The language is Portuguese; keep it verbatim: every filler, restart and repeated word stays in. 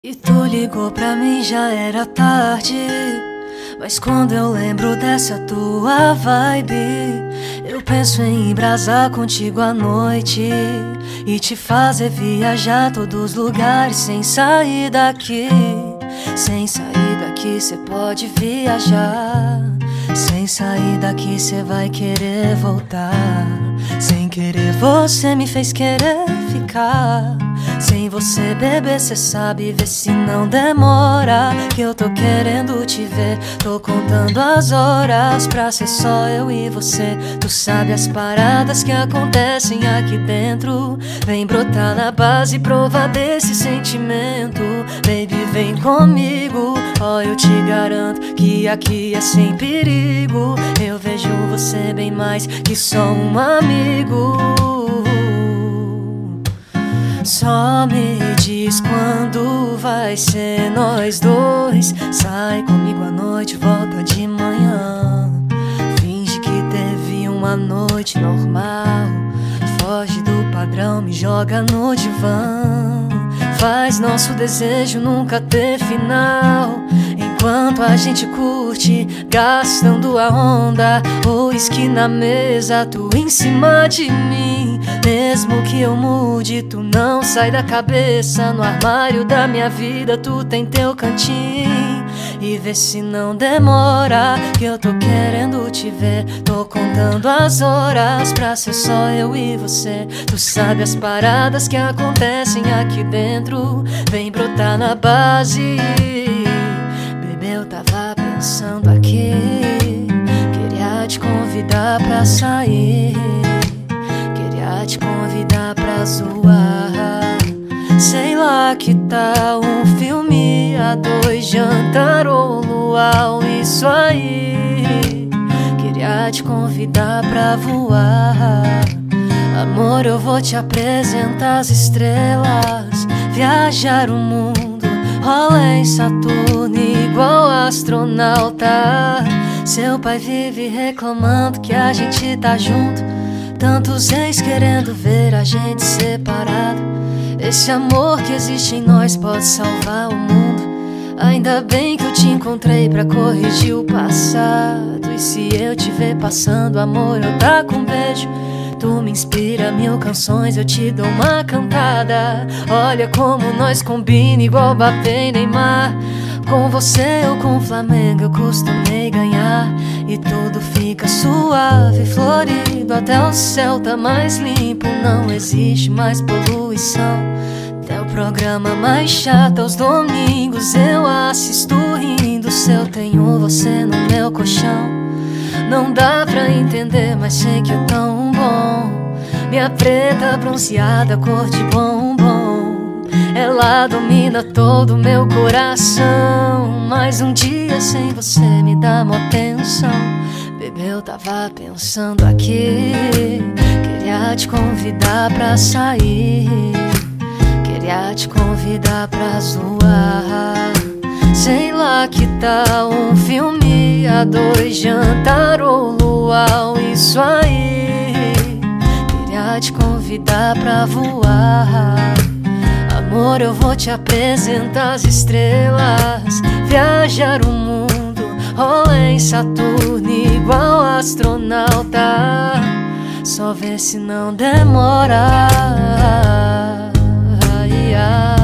E tu ligou pra mim, já era tarde. Mas quando eu lembro dessa tua vibe, eu penso em embrasar contigo à noite e te fazer viajar todos os lugares sem sair daqui. Sem sair daqui cê pode viajar. Sem sair daqui cê vai querer voltar. Sem querer você me fez querer ficar. Sem você, bebê, cê sabe, vê se não demora, que eu tô querendo te ver. Tô contando as horas pra ser só eu e você. Tu sabe as paradas que acontecem aqui dentro. Vem brotar na base, provar desse sentimento. Baby, vem comigo, ó, oh, eu te garanto que aqui é sem perigo. Eu vejo você bem mais que só um amigo. Só me diz quando vai ser nós dois. Sai comigo à noite, volta de manhã. Finge que teve uma noite normal. Foge do padrão, me joga no divã. Faz nosso desejo nunca ter final. Enquanto a gente curte, gastando a onda. Uísque na mesa, tu em cima de mim. Mesmo que eu mude, tu não sai da cabeça. No armário da minha vida, tu tem teu cantinho. E vê se não demora, que eu tô querendo te ver. Tô contando as horas pra ser só eu e você. Tu sabe as paradas que acontecem aqui dentro. Vem brotar na base. Bebê, eu tava pensando aqui. Queria te convidar pra sair. Queria te convidar pra zoar. Sei lá, que tal um filme a dois, jantar ou luau, isso aí. Queria te convidar pra voar. Amor, eu vou te apresentar as estrelas. Viajar o mundo, rolê em Saturno igual astronauta. Seu pai vive reclamando que a gente tá junto. Tantos ex querendo ver a gente separado. Esse amor que existe em nós pode salvar o mundo. Ainda bem que eu te encontrei pra corrigir o passado. E se eu te ver passando, amor, eu taco um beijo. Tu me inspira mil canções, eu te dou uma cantada. Olha como nós combina igual Mbappé e Neymar. Com você ou com o Flamengo eu costumei ganhar. E tudo fica suave, florido. Até o céu tá mais limpo, não existe mais poluição. Até o programa mais chato aos domingos eu assisto rindo. Se eu tenho você no meu colchão, não dá pra entender, mas sei que é tão bom. Minha preta bronzeada, cor de bombom. Ela domina todo o meu coração. Mais um dia sem você me dá mó tensão. Bebê, eu tava pensando aqui. Queria te convidar pra sair. Queria te convidar pra zoar. Sei lá, que tal um filme a dois, jantar ou luau, isso aí. Queria te convidar pra voar. Amor, eu vou te apresentar as estrelas. Viajar o mundo, rolê em Saturno igual astronauta. Só vê se não demora. Ai, ai.